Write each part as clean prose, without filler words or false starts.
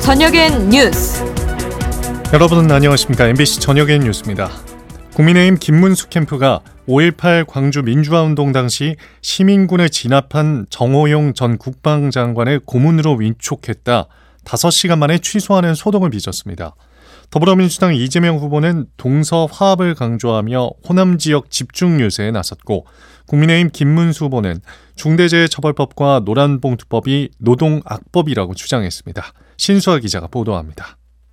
저녁엔 뉴스. 여러분 안녕하십니까. MBC 저녁엔 뉴스입니다. 국민의힘 김문수 캠프가 5.18 광주 민주화운동 당시 시민군을 진압한 정호용 전 국방장관을 고문으로 위촉했다. 5시간 만에 취소하는 소동을 빚었습니다. 더불어민주당 이재명 후보는 동서 화합을 강조하며 호남 지역 집중 유세에 나섰고, 국민의힘 김문수 후보는 중대재해처벌법과 노란봉투법이 노동악법이라고 주장했습니다. 신수아 기자가 보도합니다.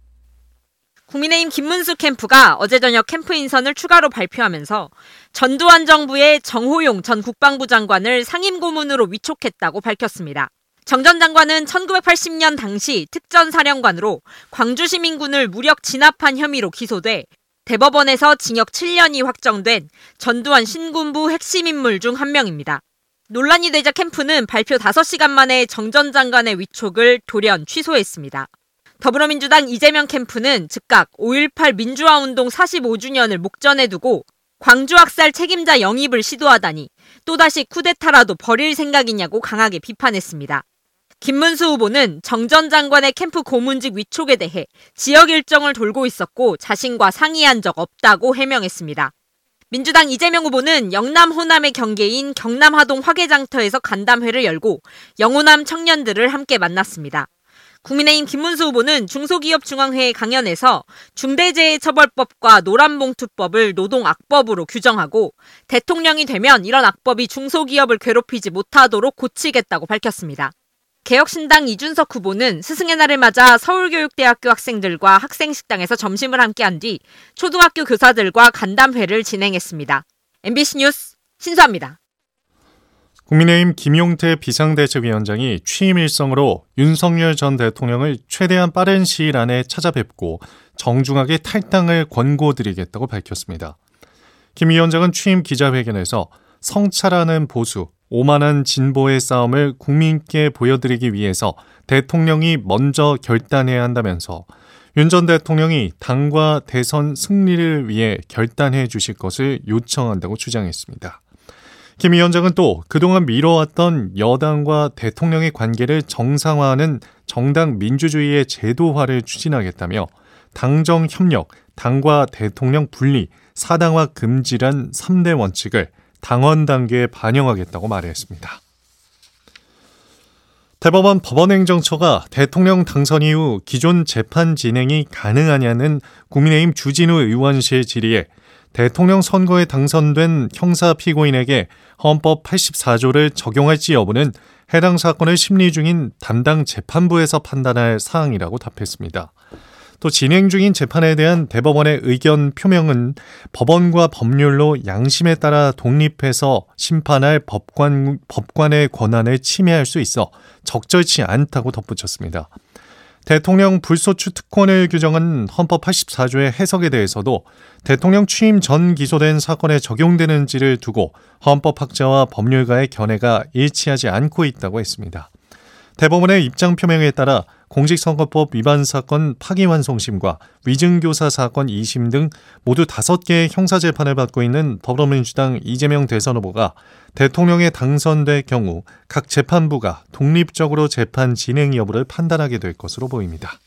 국민의힘 김문수 캠프가 어제 저녁 캠프 인선을 추가로 발표하면서 전두환 정부의 정호용 전 국방부 장관을 상임고문으로 위촉했다고 밝혔습니다. 정 전 장관은 1980년 당시 특전사령관으로 광주시민군을 무력 진압한 혐의로 기소돼 대법원에서 징역 7년이 확정된 전두환 신군부 핵심 인물 중 한 명입니다. 논란이 되자 캠프는 발표 5시간 만에 정 전 장관의 위촉을 돌연 취소했습니다. 더불어민주당 이재명 캠프는 즉각 5.18 민주화운동 45주년을 목전에 두고 광주학살 책임자 영입을 시도하다니 또다시 쿠데타라도 벌일 생각이냐고 강하게 비판했습니다. 김문수 후보는 정 전 장관의 캠프 고문직 위촉에 대해 지역 일정을 돌고 있었고 자신과 상의한 적 없다고 해명했습니다. 민주당 이재명 후보는 영남 호남의 경계인 경남하동 화개장터에서 간담회를 열고 영호남 청년들을 함께 만났습니다. 국민의힘 김문수 후보는 중소기업중앙회 강연에서 중대재해처벌법과 노란봉투법을 노동악법으로 규정하고 대통령이 되면 이런 악법이 중소기업을 괴롭히지 못하도록 고치겠다고 밝혔습니다. 개혁신당 이준석 후보는 스승의 날을 맞아 서울교육대학교 학생들과 학생식당에서 점심을 함께한 뒤 초등학교 교사들과 간담회를 진행했습니다. MBC 뉴스 신수아입니다. 국민의힘 김용태 비상대책위원장이 취임 일성으로 윤석열 전 대통령을 최대한 빠른 시일 안에 찾아뵙고 정중하게 탈당을 권고드리겠다고 밝혔습니다. 김 위원장은 취임 기자회견에서 성찰하는 보수, 오만한 진보의 싸움을 국민께 보여드리기 위해서 대통령이 먼저 결단해야 한다면서 윤 전 대통령이 당과 대선 승리를 위해 결단해 주실 것을 요청한다고 주장했습니다. 김 위원장은 또 그동안 미뤄왔던 여당과 대통령의 관계를 정상화하는 정당 민주주의의 제도화를 추진하겠다며 당정 협력, 당과 대통령 분리, 사당화 금지란 3대 원칙을 당원 단계에 반영하겠다고 말했습니다. 대법원 법원행정처가 대통령 당선 이후 기존 재판 진행이 가능하냐는 국민의힘 주진우 의원실 질의에 대통령 선거에 당선된 형사 피고인에게 헌법 84조를 적용할지 여부는 해당 사건을 심리 중인 담당 재판부에서 판단할 사항이라고 답했습니다. 또 진행 중인 재판에 대한 대법원의 의견 표명은 법원과 법률로 양심에 따라 독립해서 심판할 법관의 권한을 침해할 수 있어 적절치 않다고 덧붙였습니다. 대통령 불소추 특권을 규정한 헌법 84조의 해석에 대해서도 대통령 취임 전 기소된 사건에 적용되는지를 두고 헌법학자와 법률가의 견해가 일치하지 않고 있다고 했습니다. 대법원의 입장 표명에 따라 공직선거법 위반 사건 파기환송심과 위증교사 사건 2심 등 모두 5개의 형사재판을 받고 있는 더불어민주당 이재명 대선 후보가 대통령에 당선될 경우 각 재판부가 독립적으로 재판 진행 여부를 판단하게 될 것으로 보입니다.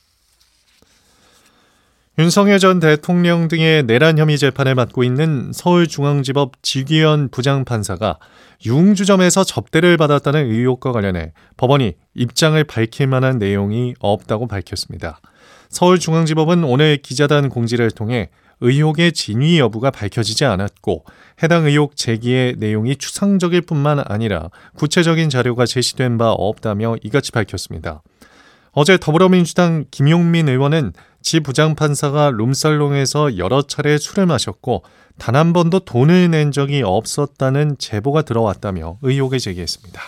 윤석열 전 대통령 등의 내란 혐의 재판을 맡고 있는 서울중앙지법 지규현 부장판사가 유흥주점에서 접대를 받았다는 의혹과 관련해 법원이 입장을 밝힐 만한 내용이 없다고 밝혔습니다. 서울중앙지법은 오늘 기자단 공지를 통해 의혹의 진위 여부가 밝혀지지 않았고 해당 의혹 제기의 내용이 추상적일 뿐만 아니라 구체적인 자료가 제시된 바 없다며 이같이 밝혔습니다. 어제 더불어민주당 김용민 의원은 지 부장판사가 룸살롱에서 여러 차례 술을 마셨고 단 한 번도 돈을 낸 적이 없었다는 제보가 들어왔다며 의혹을 제기했습니다.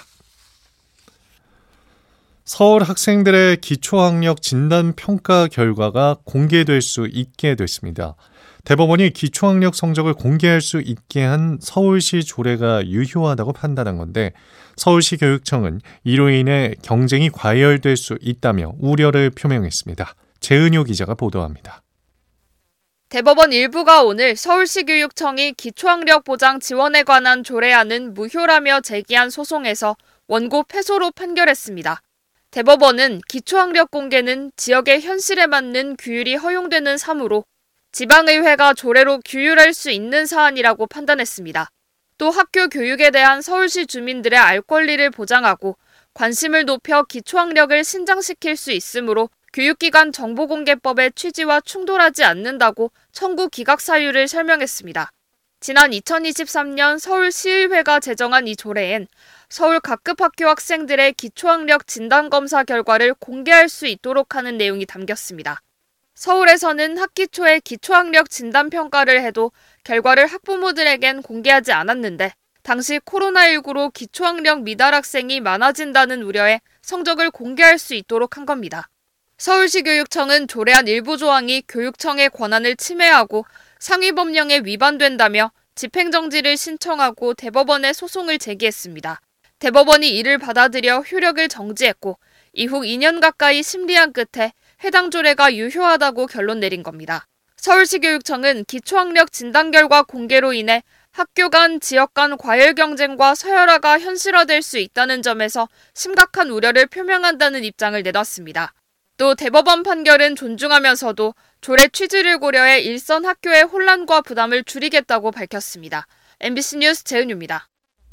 서울 학생들의 기초학력 진단평가 결과가 공개될 수 있게 됐습니다. 대법원이 기초학력 성적을 공개할 수 있게 한 서울시 조례가 유효하다고 판단한 건데 서울시 교육청은 이로 인해 경쟁이 과열될 수 있다며 우려를 표명했습니다. 재은효 기자가 보도합니다. 대법원 일부가 오늘 서울시 교육청이 기초학력 보장 지원에 관한 조례안은 무효라며 제기한 소송에서 원고 패소로 판결했습니다. 대법원은 기초학력 공개는 지역의 현실에 맞는 규율이 허용되는 사무로 지방의회가 조례로 규율할 수 있는 사안이라고 판단했습니다. 또 학교 교육에 대한 서울시 주민들의 알 권리를 보장하고 관심을 높여 기초학력을 신장시킬 수 있으므로 교육기관 정보공개법의 취지와 충돌하지 않는다고 청구 기각 사유를 설명했습니다. 지난 2023년 서울시의회가 제정한 이 조례엔 서울 각급 학교 학생들의 기초학력 진단검사 결과를 공개할 수 있도록 하는 내용이 담겼습니다. 서울에서는 학기 초에 기초학력 진단평가를 해도 결과를 학부모들에겐 공개하지 않았는데 당시 코로나19로 기초학력 미달 학생이 많아진다는 우려에 성적을 공개할 수 있도록 한 겁니다. 서울시 교육청은 조례안 일부 조항이 교육청의 권한을 침해하고 상위법령에 위반된다며 집행정지를 신청하고 대법원에 소송을 제기했습니다. 대법원이 이를 받아들여 효력을 정지했고 이후 2년 가까이 심리한 끝에 해당 조례가 유효하다고 결론 내린 겁니다. 서울시 교육청은 기초학력 진단 결과 공개로 인해 학교 간, 지역 간 과열 경쟁과 서열화가 현실화될 수 있다는 점에서 심각한 우려를 표명한다는 입장을 내놨습니다. 또 대법원 판결은 존중하면서도 조례 취지를 고려해 일선 학교의 혼란과 부담을 줄이겠다고 밝혔습니다. MBC 뉴스 재은유입니다.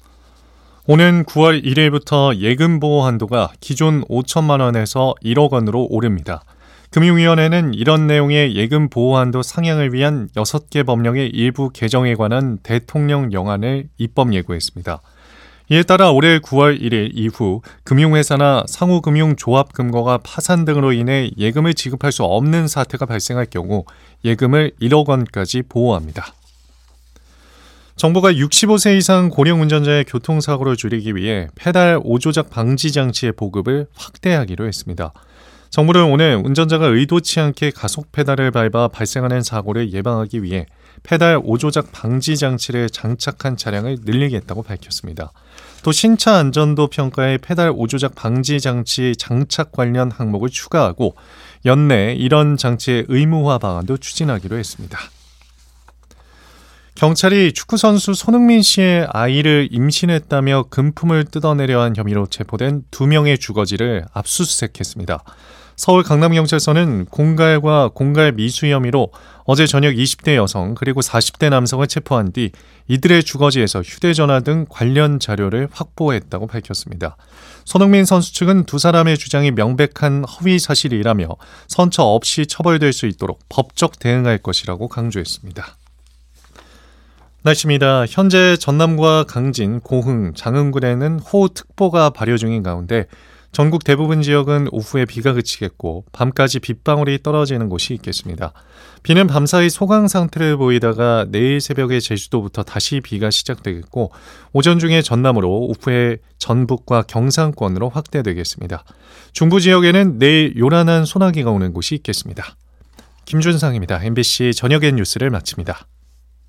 오는 9월 1일부터 예금 보호 한도가 기존 5천만 원에서 1억 원으로 오릅니다. 금융위원회는 이런 내용의 예금 보호 한도 상향을 위한 6개 법령의 일부 개정에 관한 대통령 영안을 입법 예고했습니다. 이에 따라 올해 9월 1일 이후 금융회사나 상호금융조합금고가 파산 등으로 인해 예금을 지급할 수 없는 사태가 발생할 경우 예금을 1억 원까지 보호합니다. 정부가 65세 이상 고령 운전자의 교통사고를 줄이기 위해 페달 오조작 방지 장치의 보급을 확대하기로 했습니다. 정부는 오늘 운전자가 의도치 않게 가속 페달을 밟아 발생하는 사고를 예방하기 위해 페달 오조작 방지 장치를 장착한 차량을 늘리겠다고 밝혔습니다. 또 신차 안전도 평가에 페달 오조작 방지 장치 장착 관련 항목을 추가하고 연내 이런 장치의 의무화 방안도 추진하기로 했습니다. 경찰이 축구선수 손흥민 씨의 아이를 임신했다며 금품을 뜯어내려 한 혐의로 체포된 2명의 주거지를 압수수색했습니다. 서울 강남경찰서는 공갈과 공갈 미수 혐의로 어제 저녁 20대 여성 그리고 40대 남성을 체포한 뒤 이들의 주거지에서 휴대전화 등 관련 자료를 확보했다고 밝혔습니다. 손흥민 선수 측은 두 사람의 주장이 명백한 허위 사실이라며 선처 없이 처벌될 수 있도록 법적 대응할 것이라고 강조했습니다. 날씨입니다. 현재 전남과 강진, 고흥, 장흥군에는 호우특보가 발효 중인 가운데 전국 대부분 지역은 오후에 비가 그치겠고 밤까지 빗방울이 떨어지는 곳이 있겠습니다. 비는 밤사이 소강 상태를 보이다가 내일 새벽에 제주도부터 다시 비가 시작되겠고 오전 중에 전남으로 오후에 전북과 경상권으로 확대되겠습니다. 중부 지역에는 내일 요란한 소나기가 오는 곳이 있겠습니다. 김준상입니다. MBC 저녁엔 뉴스를 마칩니다.